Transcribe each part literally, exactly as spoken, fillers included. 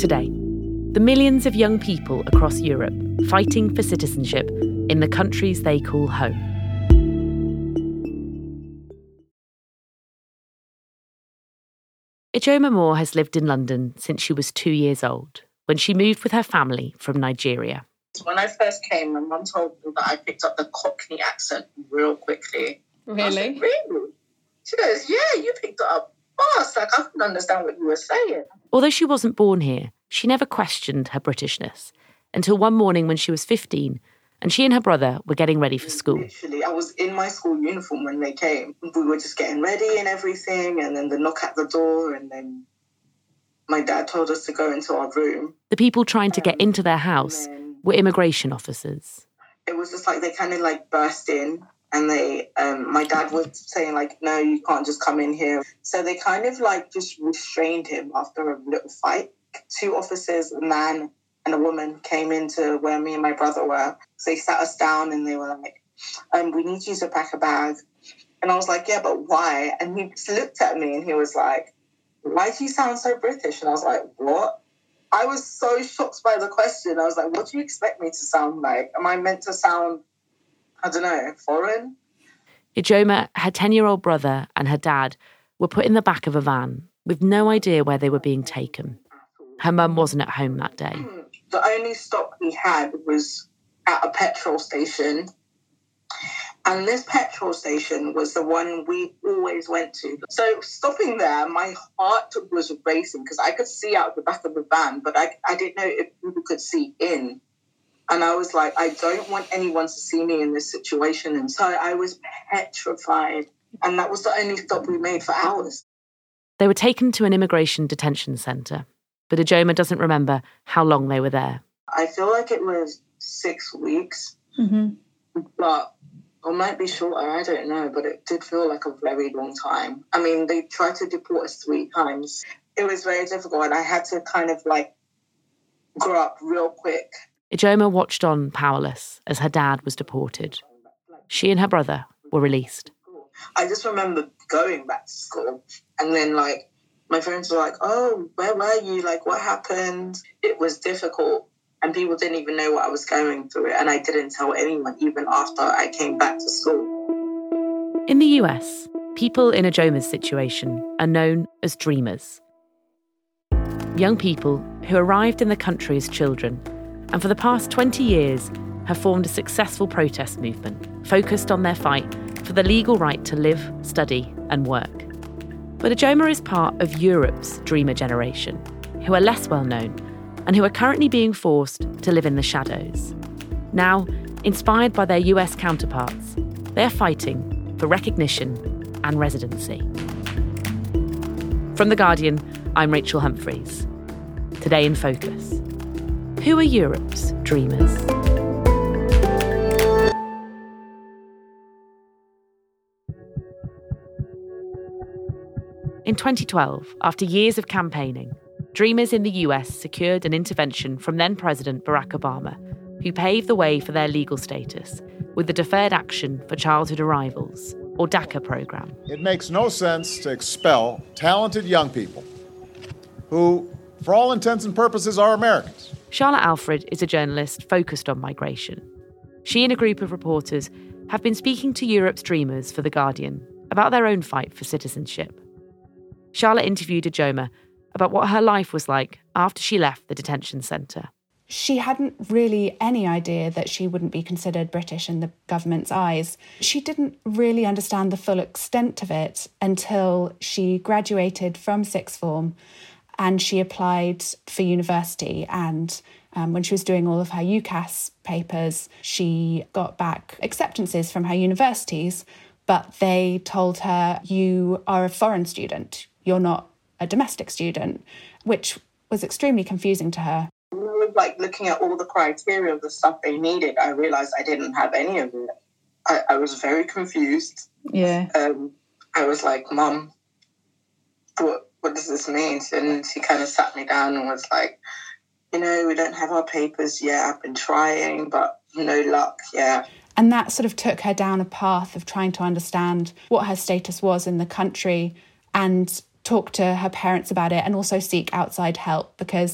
Today, the millions of young people across Europe fighting for citizenship in the countries they call home. Ijoma Moore has lived in London since she was two years old, when she moved with her family from Nigeria. When I first came, my mum told me that I picked up the Cockney accent real quickly. Really? I said, really? She goes, yeah, you picked it up fast. Like, I couldn't understand what you were saying. Although she wasn't born here, she never questioned her Britishness until one morning when she was fifteen and she and her brother were getting ready for school. Literally, I was in my school uniform when they came. We were just getting ready and everything, and then the knock at the door, and then my dad told us to go into our room. The people trying to get into their house were immigration officers. It was just like they kind of like burst in, and they, um, my dad was saying like, no, you can't just come in here. So they kind of like just restrained him after a little fight. Two officers, a man and a woman, came into where me and my brother were. So they sat us down and they were like, um, we need you to pack a bag. And I was like, yeah, but why? And he just looked at me and he was like, why do you sound so British? And I was like, what? I was so shocked by the question. I was like, what do you expect me to sound like? Am I meant to sound, I don't know, foreign? Ijoma, her ten-year-old brother and her dad were put in the back of a van with no idea where they were being taken. Her mum wasn't at home that day. The only stop we had was at a petrol station. And this petrol station was the one we always went to. So stopping there, my heart was racing because I could see out the back of the van, but I, I didn't know if people could see in. And I was like, I don't want anyone to see me in this situation. And so I was petrified. And that was the only stop we made for hours. They were taken to an immigration detention centre, but Ijoma doesn't remember how long they were there. I feel like it was six weeks, mm-hmm. but or might be shorter, I don't know, but it did feel like a very long time. I mean, they tried to deport us three times. It was very difficult, and I had to kind of, like, grow up real quick. Ijoma watched on powerless as her dad was deported. She and her brother were released. I just remember going back to school, and then, like, my friends were like, oh, where were you? Like, what happened? It was difficult. And people didn't even know what I was going through. And I didn't tell anyone, even after I came back to school. In the U S, people in Ijoma's situation are known as dreamers. Young people who arrived in the country as children and for the past twenty years have formed a successful protest movement focused on their fight for the legal right to live, study and work. But Ijoma is part of Europe's dreamer generation, who are less well known and who are currently being forced to live in the shadows. Now, inspired by their U S counterparts, they are fighting for recognition and residency. From The Guardian, I'm Rachel Humphreys. Today in Focus, who are Europe's dreamers? In twenty twelve, after years of campaigning, dreamers in the U S secured an intervention from then-President Barack Obama, who paved the way for their legal status with the Deferred Action for Childhood Arrivals, or DACA program. It makes no sense to expel talented young people who, for all intents and purposes, are Americans. Charlotte Alfred is a journalist focused on migration. She and a group of reporters have been speaking to Europe's dreamers for The Guardian about their own fight for citizenship. Charlotte interviewed Ijoma about what her life was like after she left the detention centre. She hadn't really any idea that she wouldn't be considered British in the government's eyes. She didn't really understand the full extent of it until she graduated from sixth form and she applied for university. And um, when she was doing all of her UCAS papers, she got back acceptances from her universities, but they told her, you are a foreign student, you're not a domestic student, which was extremely confusing to her. When I was like looking at all the criteria of the stuff they needed, I realised I didn't have any of it. I, I was very confused. Yeah. Um, I was like, Mum, what what does this mean? And she kind of sat me down and was like, you know, we don't have our papers yet. I've been trying, but no luck yet. And that sort of took her down a path of trying to understand what her status was in the country and talk to her parents about it and also seek outside help, because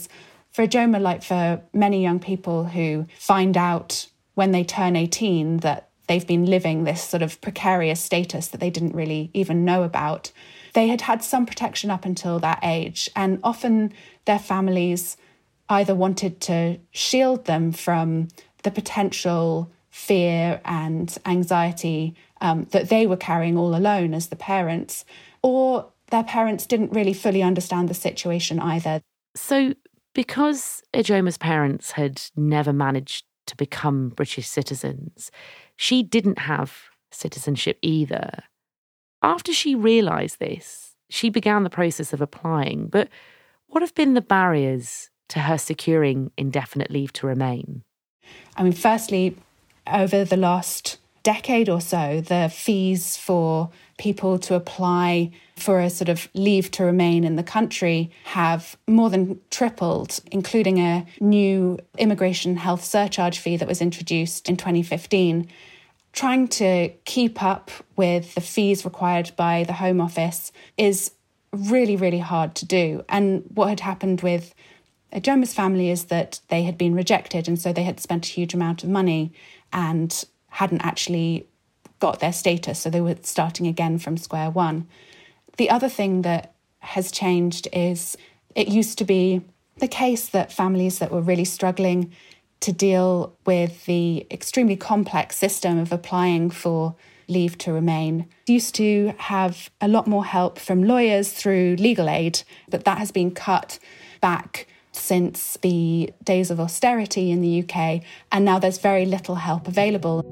For Ijoma, like for many young people who find out when they turn eighteen that they've been living this sort of precarious status that they didn't really even know about, they had had some protection up until that age. And often their families either wanted to shield them from the potential fear and anxiety um, that they were carrying all alone as the parents, or their parents didn't really fully understand the situation either. So because Ijoma's parents had never managed to become British citizens, she didn't have citizenship either. After she realised this, she began the process of applying. But what have been the barriers to her securing indefinite leave to remain? I mean, firstly, over the last decade or so, the fees for people to apply for a sort of leave to remain in the country have more than tripled, including a new immigration health surcharge fee that was introduced in twenty fifteen. Trying to keep up with the fees required by the Home Office is really, really hard to do. And what had happened with Ijoma's family is that they had been rejected, and so they had spent a huge amount of money and hadn't actually got their status, so they were starting again from square one. The other thing that has changed is it used to be the case that families that were really struggling to deal with the extremely complex system of applying for leave to remain used to have a lot more help from lawyers through legal aid, but that has been cut back since the days of austerity in the U K, and now there's very little help available.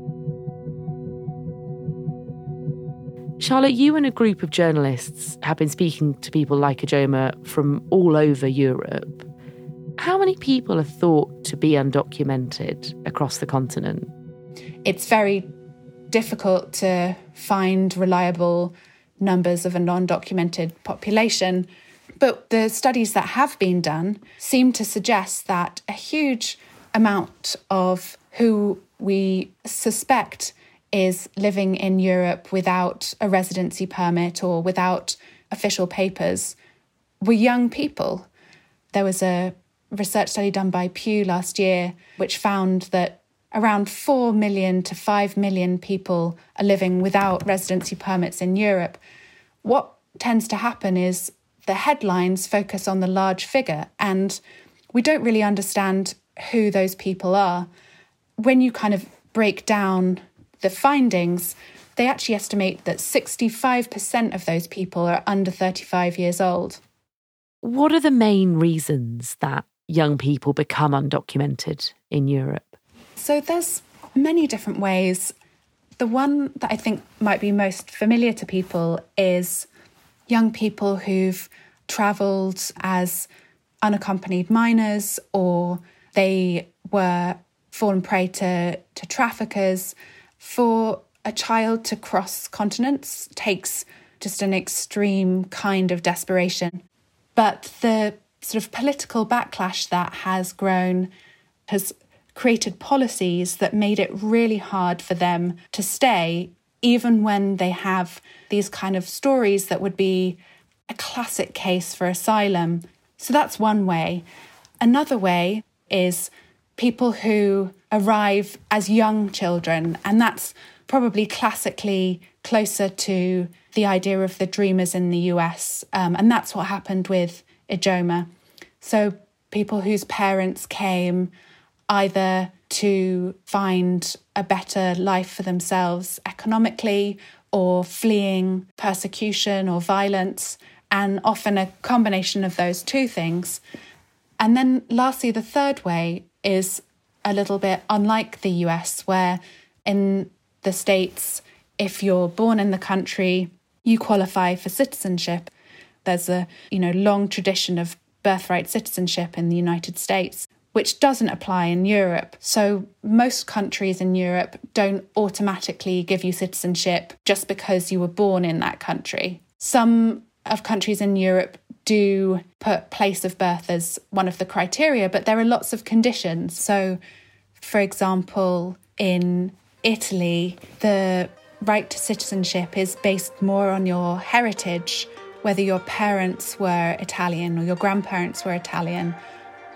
Charlotte, you and a group of journalists have been speaking to people like Ijoma from all over Europe. How many people are thought to be undocumented across the continent? It's very difficult to find reliable numbers of a non-documented population, but the studies that have been done seem to suggest that a huge amount of who we suspect is living in Europe without a residency permit or without official papers were young people. There was a research study done by Pew last year which found that around four million to five million people are living without residency permits in Europe. What tends to happen is the headlines focus on the large figure, and we don't really understand who those people are. When you kind of break down the findings, they actually estimate that sixty-five percent of those people are under thirty-five years old. What are the main reasons that young people become undocumented in Europe? So there's many different ways. The one that I think might be most familiar to people is young people who've travelled as unaccompanied minors, or they were fallen prey to, to traffickers. For a child to cross continents takes just an extreme kind of desperation. But the sort of political backlash that has grown has created policies that made it really hard for them to stay, even when they have these kind of stories that would be a classic case for asylum. So that's one way. Another way is people who arrive as young children, and that's probably classically closer to the idea of the dreamers in the U S, um, and that's what happened with Ijoma. So people whose parents came either to find a better life for themselves economically, or fleeing persecution or violence, and often a combination of those two things. And then lastly, the third way is a little bit unlike the U S, where in the States, if you're born in the country, you qualify for citizenship. There's a, you know, long tradition of birthright citizenship in the United States, which doesn't apply in Europe. So most countries in Europe don't automatically give you citizenship just because you were born in that country. Some of countries in Europe do put place of birth as one of the criteria, but there are lots of conditions. So, for example, in Italy, the right to citizenship is based more on your heritage, whether your parents were Italian or your grandparents were Italian,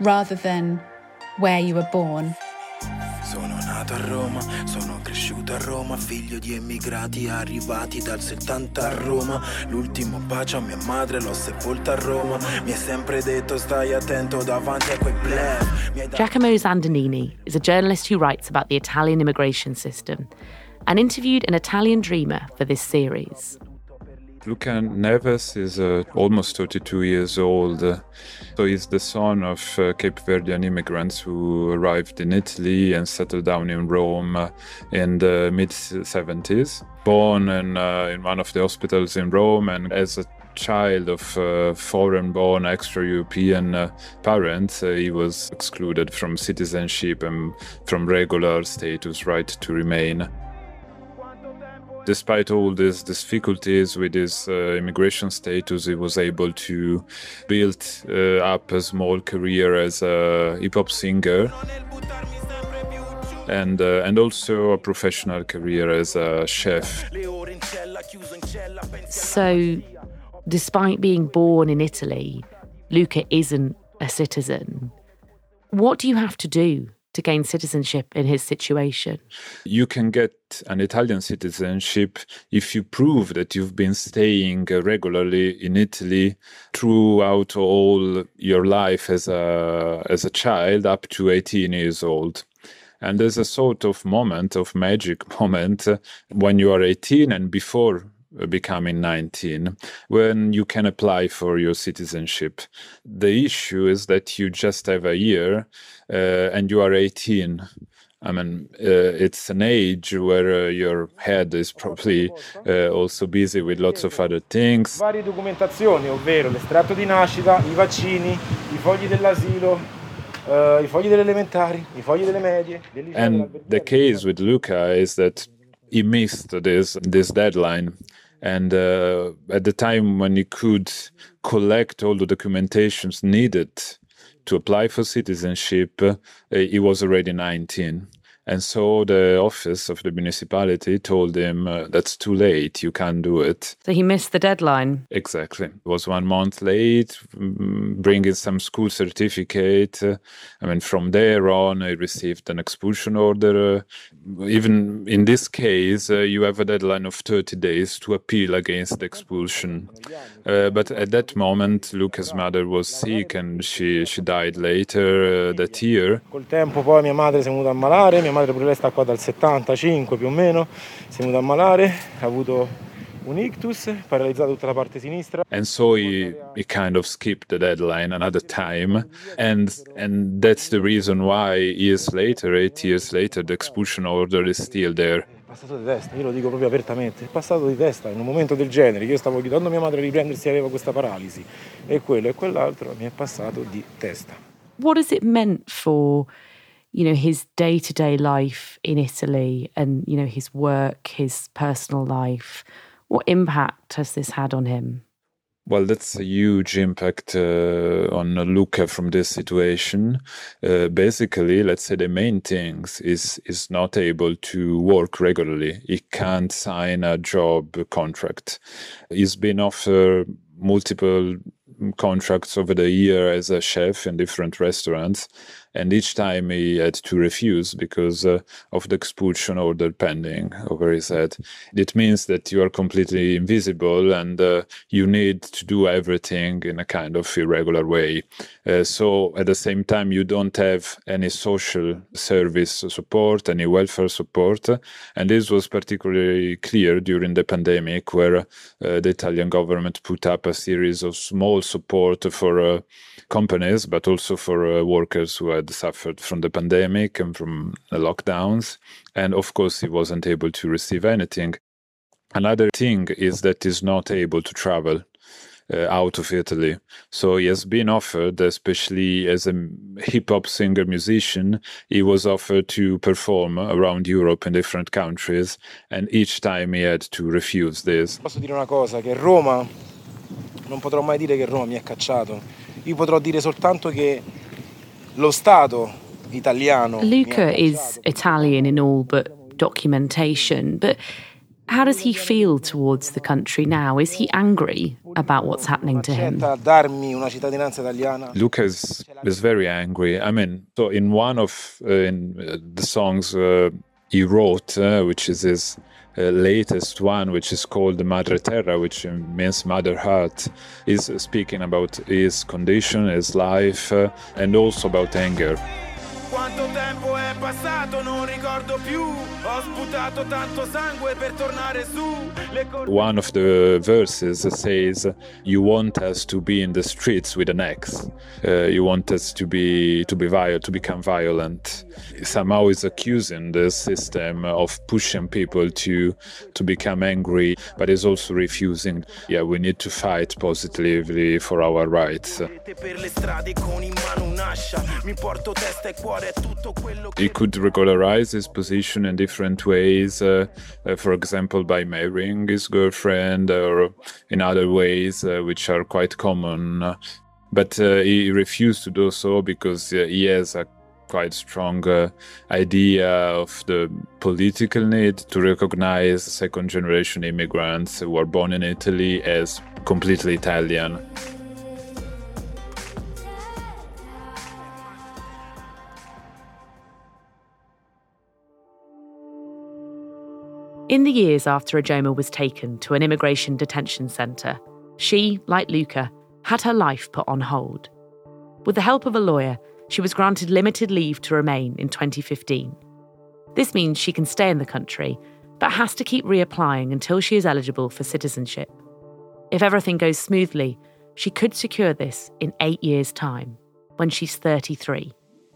rather than where you were born. Sono nato a Roma, sono cresciuto a Roma, figlio di emigrati arrivati dal settanta a Roma. L'ultimo bacio a mia madre l'ho sepolta a Roma. Mi è sempre detto stai attento davanti a quei blef. Giacomo Zandanini is a journalist who writes about the Italian immigration system and interviewed an Italian dreamer for this series. Luca Neves is uh, almost thirty-two years old. Uh, so he's the son of uh, Cape Verdean immigrants who arrived in Italy and settled down in Rome uh, in the mid-seventies. Born in, uh, in one of the hospitals in Rome, and as a child of uh, foreign-born, extra-European uh, parents, uh, he was excluded from citizenship and from regular status right to remain. Despite all these difficulties with his uh, immigration status, he was able to build uh, up a small career as a hip-hop singer and uh, and also a professional career as a chef. So, despite being born in Italy, Luca isn't a citizen. What do you have to do to gain citizenship in his situation? You can get an Italian citizenship if you prove that you've been staying regularly in Italy throughout all your life as a as a child up to eighteen years old. And there's a sort of moment, of magic moment, when you are eighteen and before becoming nineteen, when you can apply for your citizenship. The issue is that you just have a year uh, and you are eighteen. I mean, uh, it's an age where uh, your head is probably uh, also busy with lots of other things. Varie documentazioni, ovvero l'estratto di nascita, i vaccini, i fogli dell'asilo, uh, i fogli delle elementari, i fogli delle medie. And the case with Luca is that he missed this this deadline. And uh, at the time when he could collect all the documentations needed to apply for citizenship, uh, he was already nineteen. And so the office of the municipality told him, uh, that's too late, you can't do it. So he missed the deadline? Exactly. It was one month late, bringing some school certificate. Uh, I mean, from there on, he received an expulsion order. Uh, even in this case, uh, you have a deadline of thirty days to appeal against the expulsion. Uh, but at that moment, Luca's mother was sick and she, she died later uh, that year. Col tempo poi mia madre si è venuta a ammalare, mia madre pure lei sta qua dal settantacinque più o meno, si è venuta a ammalare, ha avuto un ictus, paralizzata tutta la parte sinistra. And so he, he kind of skipped the deadline another time, and and that's the reason why years later, eight years later, the expulsion order is still there. Passato di testa, io lo dico proprio apertamente, è passato di testa in un momento del genere, io stavo aiutando mia madre a riprendersi, aveva questa paralisi, e quello e quell'altro mi è passato di testa. What has it meant for, you know, his day-to-day life in Italy and, you know, his work, his personal life? What impact has this had on him? Well, that's a huge impact uh, on Luca from this situation. Uh, basically, let's say the main things is is not able to work regularly. He can't sign a job contract. He's been offered multiple contracts over the year as a chef in different restaurants, and each time he had to refuse because uh, of the expulsion order pending over his head. It means that you are completely invisible and uh, you need to do everything in a kind of irregular way. Uh, so at the same time, you don't have any social service support, any welfare support, and this was particularly clear during the pandemic, where uh, the Italian government put up a series of small support for uh, companies, but also for uh, workers who had suffered from the pandemic and from the lockdowns. And of course, he wasn't able to receive anything. Another thing is that he's not able to travel uh, out of Italy. So he has been offered, especially as a hip-hop singer-musician, he was offered to perform around Europe in different countries, and each time he had to refuse this. Posso dire una cosa, che Roma, non potrò mai dire che Roma mi ha cacciato. Io potrò dire soltanto che lo Stato italiano. Luca is Italian in all but documentation, but how does he feel towards the country now? Is he angry? about what's happening to him. Luca is, is very angry. I mean, so in one of uh, in, uh, the songs uh, he wrote, uh, which is his uh, latest one, which is called Madre Terra, which means Mother Earth, is speaking about his condition, his life, uh, and also about anger. Quanto tempo è passato, non ricordo più. Ho sputato tanto sangue per tornare su. One of the verses says, "You want us to be in the streets with an axe. Uh, you want us to be to be violent, to become violent." Somehow he's accusing the system of pushing people to to become angry, but he's also refusing. Yeah, we need to fight positively for our rights. He could regularize his position in different ways, uh, uh, for example, by marrying his girlfriend or in other ways, uh, which are quite common. But uh, he refused to do so because uh, he has a quite strong uh, idea of the political need to recognize second-generation immigrants who are born in Italy as completely Italian. In the years after Ijoma was taken to an immigration detention centre, she, like Luca, had her life put on hold. With the help of a lawyer, she was granted limited leave to remain in twenty fifteen. This means she can stay in the country, but has to keep reapplying until she is eligible for citizenship. If everything goes smoothly, she could secure this in eight years' time, when she's thirty-three.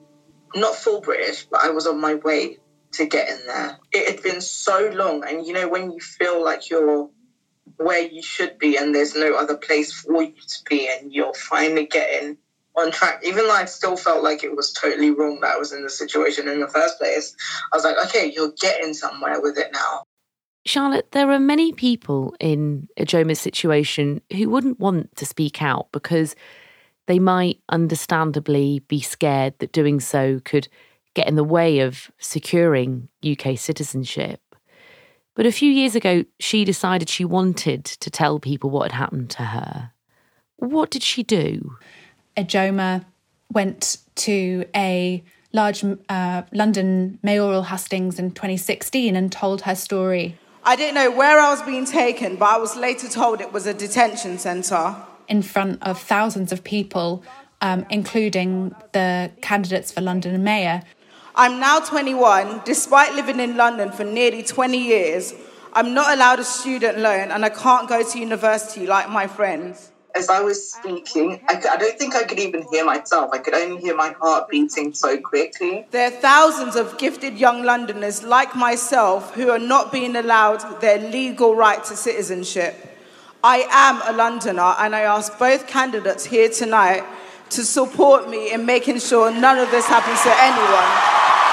Not full British, but I was on my way to get in there. It had been so long, and you know when you feel like you're where you should be and there's no other place for you to be and you're finally getting on track, even though I still felt like it was totally wrong that I was in the situation in the first place, I was like, okay, you're getting somewhere with it now. Charlotte, there are many people in Ijoma's situation who wouldn't want to speak out because they might understandably be scared that doing so could get in the way of securing U K citizenship. But a few years ago, she decided she wanted to tell people what had happened to her. What did she do? Ijoma went to a large uh, London mayoral hustings in twenty sixteen and told her story. I didn't know where I was being taken, but I was later told it was a detention centre. In front of thousands of people, um, including the candidates for London Mayor. I'm now twenty-one. Despite living in London for nearly twenty years, I'm not allowed a student loan and I can't go to university like my friends. As I was speaking, I, I don't think I could even hear myself. I could only hear my heart beating so quickly. There are thousands of gifted young Londoners like myself who are not being allowed their legal right to citizenship. I am a Londoner and I ask both candidates here tonight to support me in making sure none of this happens to anyone.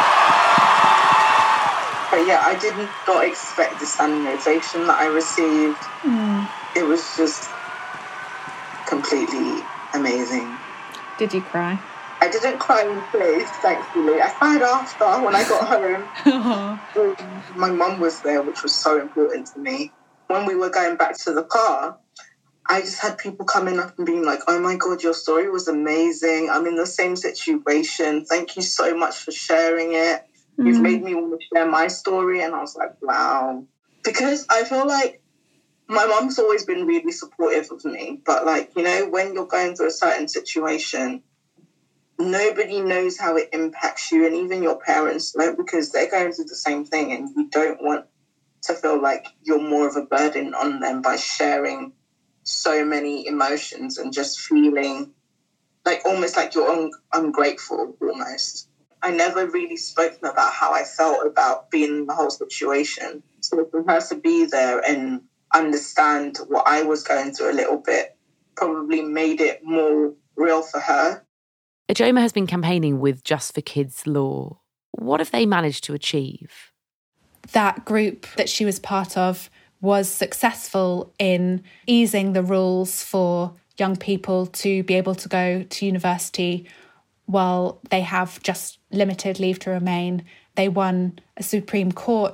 But yeah, I did not expect the standing ovation that I received. Mm. It was just completely amazing. Did you cry? I didn't cry in place, thankfully. I cried after when I got home. My mum was there, which was so important to me. When we were going back to the car, I just had people coming up and being like, oh my God, your story was amazing. I'm in the same situation. Thank you so much for sharing it. Mm. You've made me want to share my story. And I was like, wow. Because I feel like my mum's always been really supportive of me. But like, you know, when you're going through a certain situation, nobody knows how it impacts you. And even your parents don't, because they're going through the same thing. And you don't want to feel like you're more of a burden on them by sharing so many emotions and just feeling like almost like you're un- ungrateful almost. I never really spoke about how I felt about being in the whole situation. So for her to be there and understand what I was going through a little bit probably made it more real for her. Ijoma has been campaigning with Just for Kids Law. What have they managed to achieve? That group that she was part of was successful in easing the rules for young people to be able to go to university while they have just limited leave to remain. They won a Supreme Court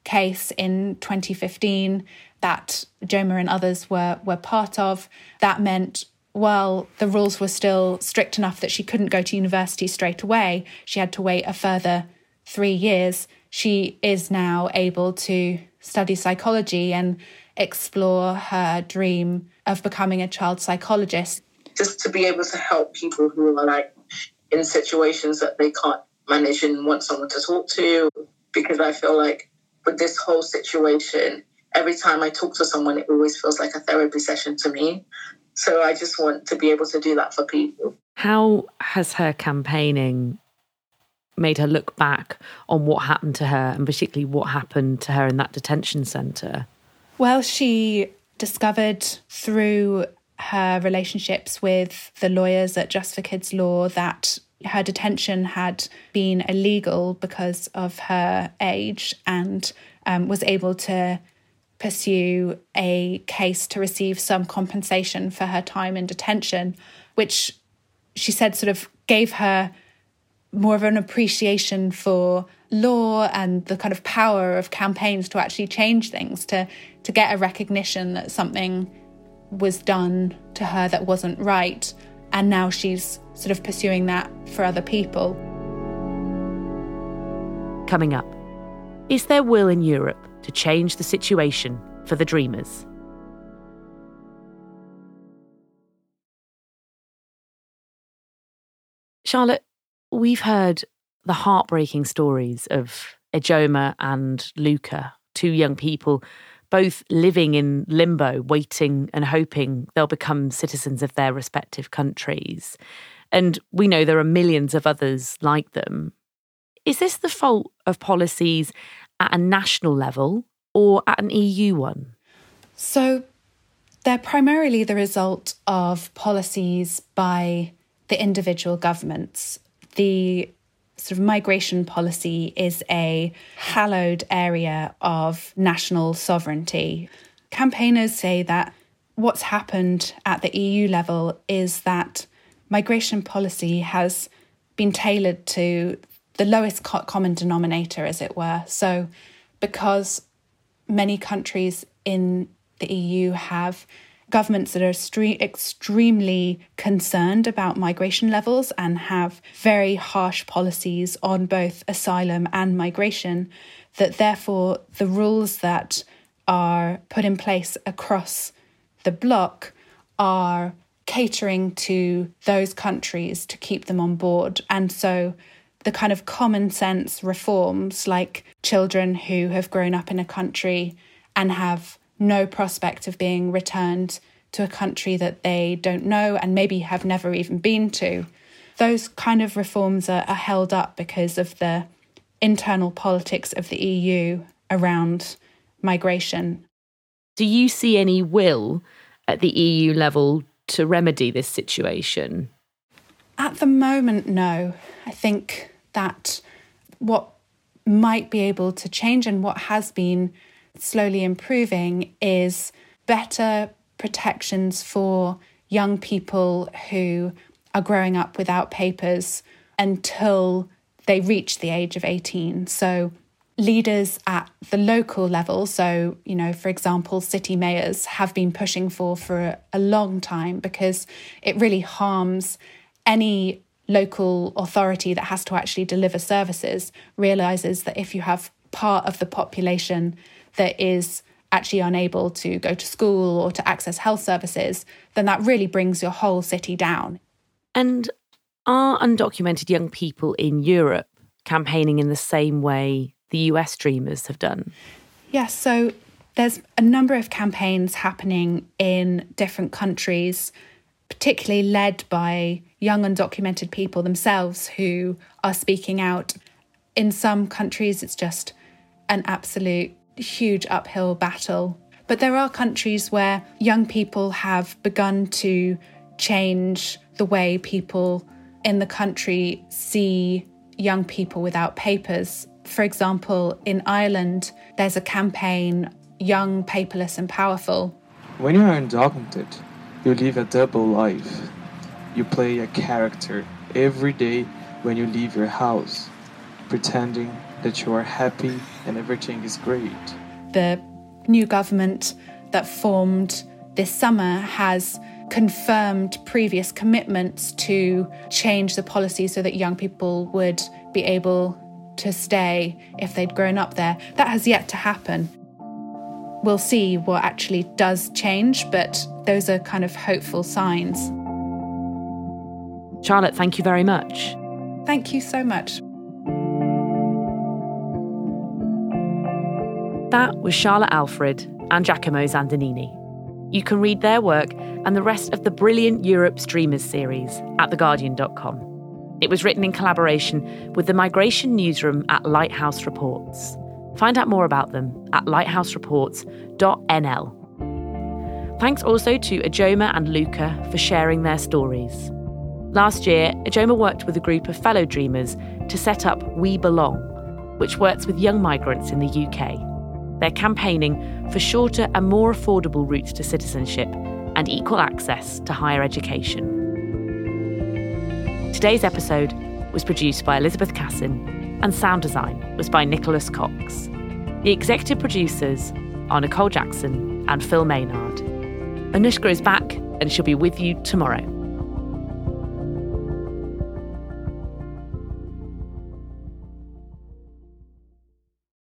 case in twenty fifteen that Joma and others were, were part of. That meant while the rules were still strict enough that she couldn't go to university straight away, she had to wait a further three years. She is now able to study psychology and explore her dream of becoming a child psychologist. Just to be able to help people who are like in situations that they can't manage and want someone to talk to, because I feel like with this whole situation, every time I talk to someone, it always feels like a therapy session to me. So I just want to be able to do that for people. How has her campaigning made her look back on what happened to her, and particularly what happened to her in that detention centre? Well, she discovered through her relationships with the lawyers at Just for Kids Law that her detention had been illegal because of her age, and um, was able to pursue a case to receive some compensation for her time in detention, which she said sort of gave her more of an appreciation for law and the kind of power of campaigns to actually change things, to, to get a recognition that something was done to her that wasn't right. And now she's sort of pursuing that for other people. Coming up, is there will in Europe to change the situation for the Dreamers? Charlotte, we've heard the heartbreaking stories of Ejoma and Luca, two young people, both living in limbo, waiting and hoping they'll become citizens of their respective countries. And we know there are millions of others like them. Is this the fault of policies at a national level or at an E U one? So they're primarily the result of policies by the individual governments. The sort of migration policy is a hallowed area of national sovereignty. Campaigners say that what's happened at the E U level is that migration policy has been tailored to the lowest co- common denominator, as it were. So because many countries in the E U have governments that are stre- extremely concerned about migration levels and have very harsh policies on both asylum and migration, that therefore the rules that are put in place across the bloc are catering to those countries to keep them on board. And so the kind of common sense reforms, like children who have grown up in a country and have no prospect of being returned to a country that they don't know and maybe have never even been to, those kind of reforms are, are held up because of the internal politics of the E U around migration. Do you see any will at the E U level to remedy this situation? At the moment, no. I think that what might be able to change and what has been slowly improving is better protections for young people who are growing up without papers until they reach the age of eighteen. So leaders at the local level, so, you know, for example, city mayors have been pushing for for a, a long time, because it really harms any local authority that has to actually deliver services, realises that if you have part of the population that is actually unable to go to school or to access health services, then that really brings your whole city down. And are undocumented young people in Europe campaigning in the same way the U S Dreamers have done? Yes, so there's a number of campaigns happening in different countries, particularly led by young undocumented people themselves who are speaking out. In some countries, it's just an absolute huge uphill battle. But there are countries where young people have begun to change the way people in the country see young people without papers. For example, in Ireland, there's a campaign, Young, Paperless and Powerful. When you're undocumented, you live a double life. You play a character every day when you leave your house, pretending that you are happy and everything is great. The new government that formed this summer has confirmed previous commitments to change the policy so that young people would be able to stay if they'd grown up there. That has yet to happen. We'll see what actually does change, but those are kind of hopeful signs. Charlotte, thank you very much. Thank you so much. That was Charlotte Alfred and Giacomo Zandanini. You can read their work and the rest of the brilliant Europe's Dreamers series at the guardian dot com. It was written in collaboration with the migration newsroom at Lighthouse Reports. Find out more about them at lighthouse reports dot n l. Thanks also to Ijoma and Luca for sharing their stories. Last year, Ijoma worked with a group of fellow dreamers to set up We Belong, which works with young migrants in the U K. They're campaigning for shorter and more affordable routes to citizenship and equal access to higher education. Today's episode was produced by Elizabeth Cassin and sound design was by Nicholas Cox. The executive producers are Nicole Jackson and Phil Maynard. Anushka is back and she'll be with you tomorrow.